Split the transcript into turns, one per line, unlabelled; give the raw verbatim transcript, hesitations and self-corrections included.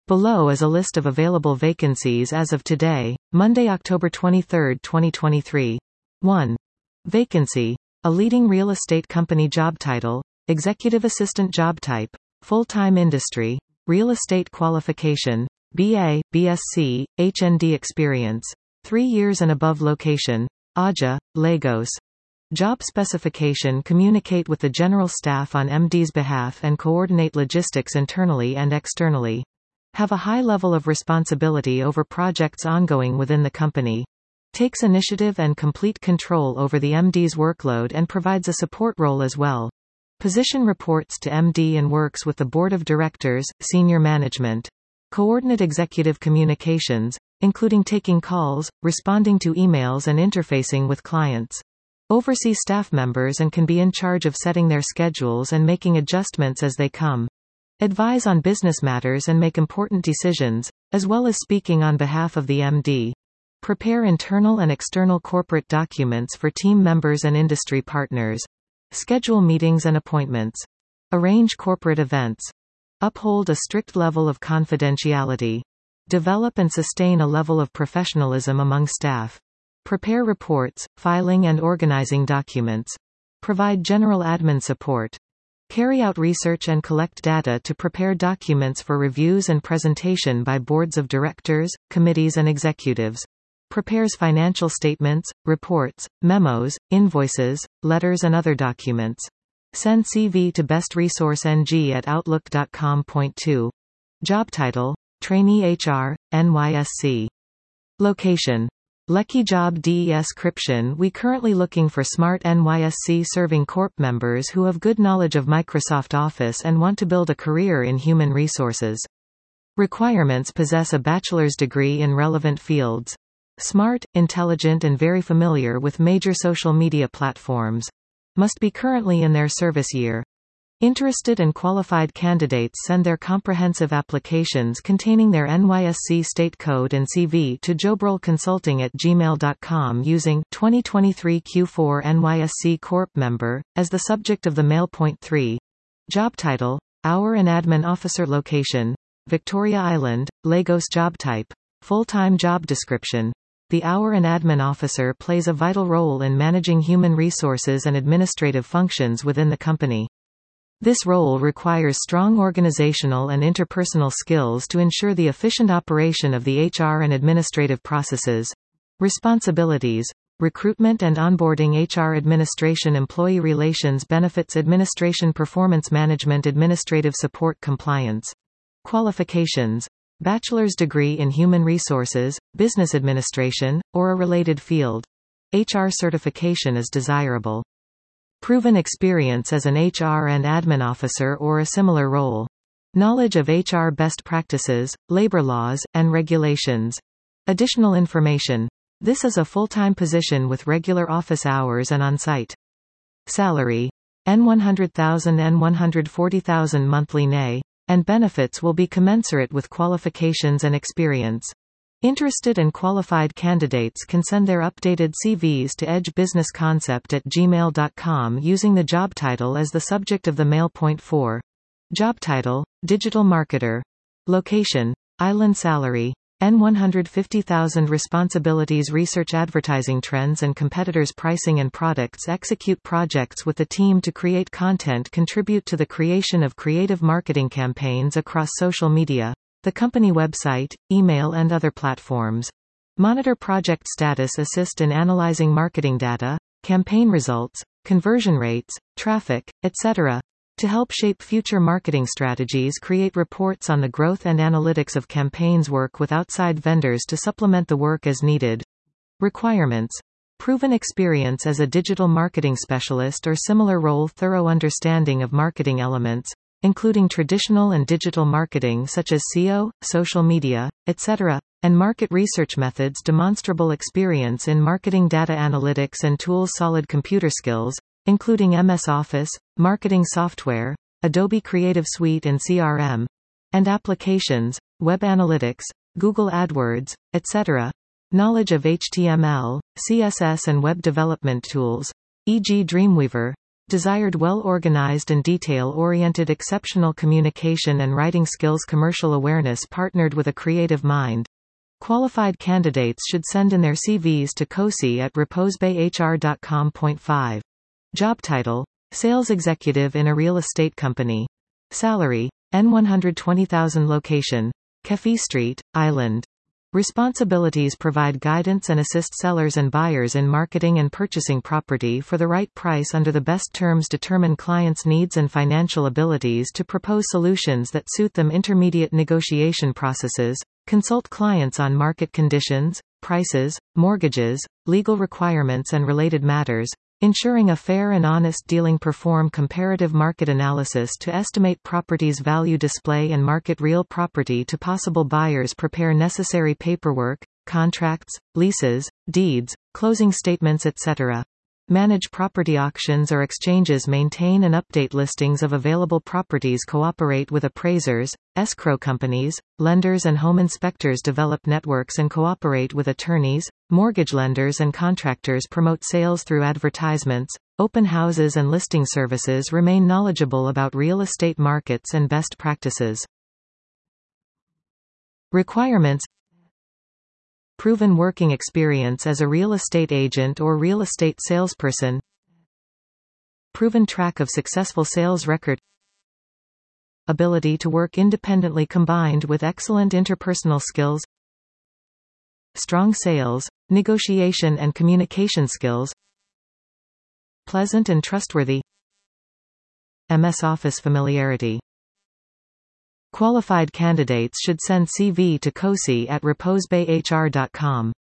Below is a list of available vacancies as of today, Monday, October twenty-third, twenty twenty-three. one. Vacancy. A leading real estate company. Job title: Executive Assistant. Job type: full-time. Industry: real estate. Qualification: B A, B S c, H N D. Experience: three years and above. Location: Aja, Lagos. Job specification: communicate with the general staff on M D's behalf and coordinate logistics internally and externally. Have a high level of responsibility over projects ongoing within the company. Takes initiative and complete control over the M D's workload and provides a support role as well. Position reports to M D and works with the board of directors, senior management. Coordinate executive communications, including taking calls, responding to emails and interfacing with clients. Oversee staff members and can be in charge of setting their schedules and making adjustments as they come. Advise on business matters and make important decisions, as well as speaking on behalf of the M D. Prepare internal and external corporate documents for team members and industry partners. Schedule meetings and appointments. Arrange corporate events. Uphold a strict level of confidentiality. Develop and sustain a level of professionalism among staff. Prepare reports, filing and organizing documents. Provide general admin support. Carry out research and collect data to prepare documents for reviews and presentation by boards of directors, committees and executives. Prepares financial statements, reports, memos, invoices, letters and other documents. Send C V to bestresourceng at outlook dot com. Point two. Job title: Trainee H R, N Y S C. Location: Lekki. Job description: we currently looking for smart N Y S C serving corp members who have good knowledge of Microsoft Office and want to build a career in human resources. Requirements: possess a bachelor's degree in relevant fields. Smart, intelligent and very familiar with major social media platforms. Must be currently in their service year. Interested and qualified candidates send their comprehensive applications containing their N Y S C state code and C V to jobrol consulting at gmail dot com using twenty twenty-three Q four N Y S C Corp member as the subject of the mail. Point three. Job title: Hour and Admin Officer. Location: Victoria Island, Lagos. Job type: full-time. Job description: the Hour and Admin Officer plays a vital role in managing human resources and administrative functions within the company. This role requires strong organizational and interpersonal skills to ensure the efficient operation of the H R and administrative processes. Responsibilities: recruitment and onboarding, H R administration, employee relations, benefits administration, performance management, administrative support, compliance. Qualifications: bachelor's degree in human resources, business administration, or a related field. H R certification is desirable. Proven experience as an H R and admin officer or a similar role. Knowledge of H R best practices, labor laws, and regulations. Additional information. This is a full-time position with regular office hours and on-site. Salary: N one hundred thousand N one hundred forty thousand monthly N A, and benefits will be commensurate with qualifications and experience. Interested and qualified candidates can send their updated C Vs to edge business concept at gmail dot com using the job title as the subject of the mail. Point four. Job title: Digital Marketer. Location: Island. Salary: N one hundred fifty thousand. Responsibilities: research advertising trends and competitors' pricing and products, execute projects with the team to create content, contribute to the creation of creative marketing campaigns across social media, the company website, email and other platforms. Monitor project status, assist in analyzing marketing data, campaign results, conversion rates, traffic, et cetera, to help shape future marketing strategies, create reports on the growth and analytics of campaigns, work with outside vendors to supplement the work as needed. Requirements: proven experience as a digital marketing specialist or similar role, thorough understanding of marketing elements, including traditional and digital marketing such as S E O, social media, et cetera, and market research methods, demonstrable experience in marketing data analytics and tools, solid computer skills, including M S Office, marketing software, Adobe Creative Suite and C R M, and applications, web analytics, Google AdWords, et cetera. Knowledge of H T M L, C S S and web development tools, for example Dreamweaver, Desired well-organized and detail-oriented exceptional communication and writing skills commercial awareness partnered with a creative mind. Qualified candidates should send in their C Vs to cosi at reposebayhr dot com. Point five. Job title: Sales Executive in a Real Estate Company. Salary: N one hundred twenty thousand. Location: Kefi Street, Island. Responsibilities: provide guidance and assist sellers and buyers in marketing and purchasing property for the right price under the best terms, determine clients' needs and financial abilities to propose solutions that suit them, intermediate negotiation processes, consult clients on market conditions, prices, mortgages, legal requirements and related matters, ensuring a fair and honest dealing, perform comparative market analysis to estimate property's value, display and market real property to possible buyers, prepare necessary paperwork, contracts, leases, deeds, closing statements, et cetera. Manage property auctions or exchanges, maintain and update listings of available properties, cooperate with appraisers, escrow companies, lenders and home inspectors, develop networks and cooperate with attorneys, mortgage lenders and contractors, promote sales through advertisements, open houses and listing services, remain knowledgeable about real estate markets and best practices. Requirements: proven working experience as a real estate agent or real estate salesperson, proven track of successful sales record, ability to work independently combined with excellent interpersonal skills, strong sales, negotiation and communication skills, pleasant and trustworthy, M S Office familiarity. Qualified candidates should send C V to cosi at reposebayhr dot com.